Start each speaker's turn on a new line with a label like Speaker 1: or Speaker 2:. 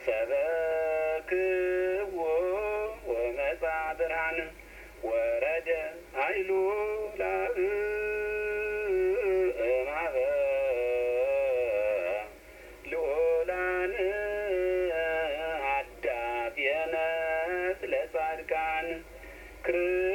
Speaker 1: ሰበክዎ ወመጻ ብርሃን ወረደ ኃይሉ እማበ ልዑላን አዳፍየነት ለጻድቃን